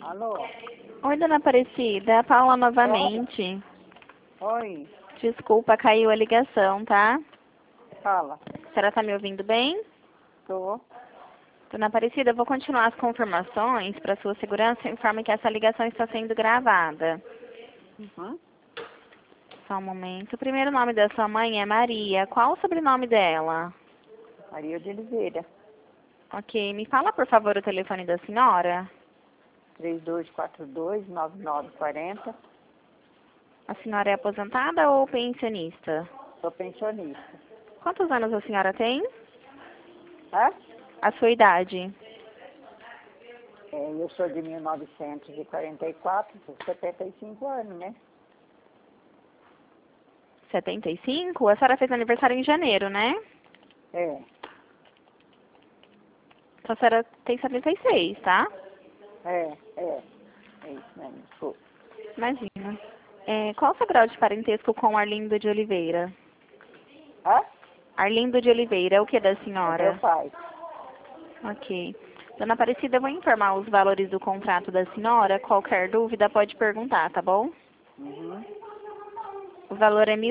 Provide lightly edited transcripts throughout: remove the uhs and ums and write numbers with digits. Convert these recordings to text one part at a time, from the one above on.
Alô? Oi, dona Aparecida, é a Paula novamente. Oi, Desculpa, caiu a ligação, tá? fala. A senhora tá me ouvindo bem? Tô. Dona Aparecida, eu vou continuar as confirmações para sua segurança. Informe que essa ligação está sendo gravada. Uhum. Só um momento. O primeiro nome da sua mãe é Maria. Qual o sobrenome dela? Maria de Oliveira, Ok, me fala, por favor, o telefone da senhora. 3242-9940. A senhora é aposentada ou pensionista? Sou pensionista. Quantos anos a senhora tem? Tá? A sua idade? Eu sou de 1944, sou 75 anos, né? 75? A senhora fez aniversário em janeiro, né? É, Então a senhora tem 76, tá? é isso mesmo, desculpa. Imagina. Qual o seu grau de parentesco com Arlindo de Oliveira? Hã? Arlindo de Oliveira, é o que da É meu senhora? pai. Ok. Dona Aparecida, eu vou informar os valores do contrato da senhora. Qualquer dúvida pode perguntar, tá bom? Uhum. O valor é R$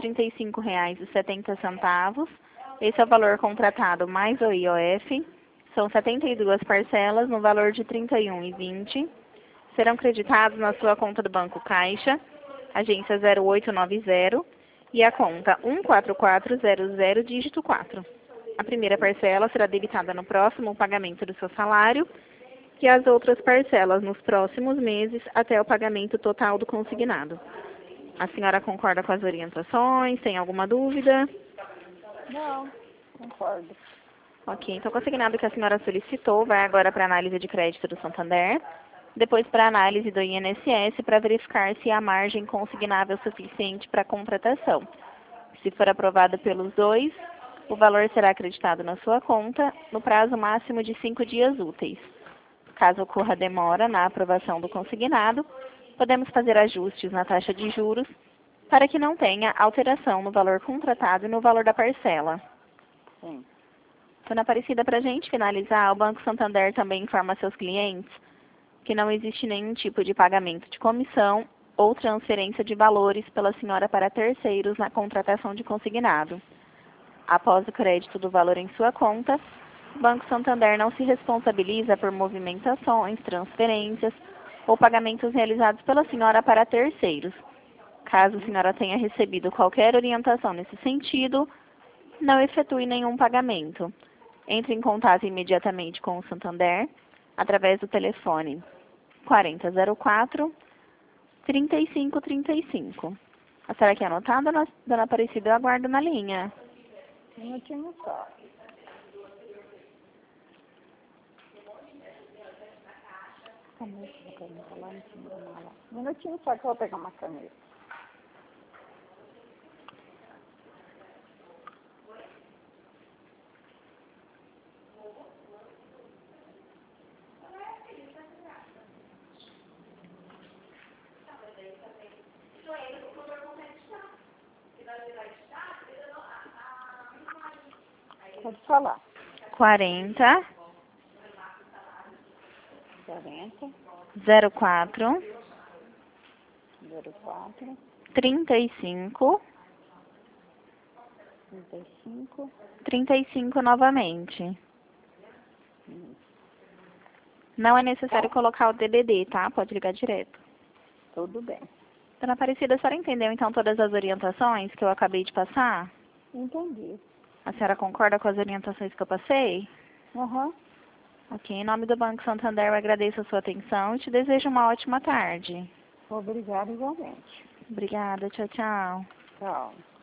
1.135,70. Esse é o valor contratado mais o IOF. São 72 parcelas no valor de R$ 31,20. Serão creditados na sua conta do Banco Caixa, agência 0890, e a conta 14400, dígito 4. A primeira parcela será debitada no próximo pagamento do seu salário e as outras parcelas nos próximos meses até o pagamento total do consignado. A senhora concorda com as orientações? Tem alguma dúvida? Não, concordo. Ok, então o consignado que a senhora solicitou vai agora para a análise de crédito do Santander, depois para a análise do INSS para verificar se há margem consignável suficiente para a contratação. Se for aprovado pelos dois, o valor será acreditado na sua conta no prazo máximo de 5 dias úteis. Caso ocorra demora na aprovação do consignado, podemos fazer ajustes na taxa de juros para que não tenha alteração no valor contratado e no valor da parcela. Sim. Dona Aparecida, para a gente finalizar, o Banco Santander também informa seus clientes que não existe nenhum tipo de pagamento de comissão ou transferência de valores pela senhora para terceiros na contratação de consignado. Após o crédito do valor em sua conta, o Banco Santander não se responsabiliza por movimentações, transferências ou pagamentos realizados pela senhora para terceiros. Caso a senhora tenha recebido qualquer orientação nesse sentido, não efetue nenhum pagamento. Entre em contato imediatamente com o Santander através do telefone 4004-3535. A senhora quer anotar, dona Aparecida? Eu aguardo na linha. Um minutinho só. Caneta, vou colocar lá em cima da mala. Um minutinho só que eu vou pegar uma caneta. Pode falar. 40 40, 04 04, 35 35. 35 novamente. Não é necessário Tá? colocar o DDD, tá? Pode ligar direto. Tudo bem. Dona Aparecida, a senhora entendeu então todas as orientações que eu acabei de passar? Entendi. A senhora concorda com as orientações que eu passei? Aham. Ok, em nome do Banco Santander, eu agradeço a sua atenção e te desejo uma ótima tarde. Obrigada igualmente. Obrigada, tchau, tchau. Tchau.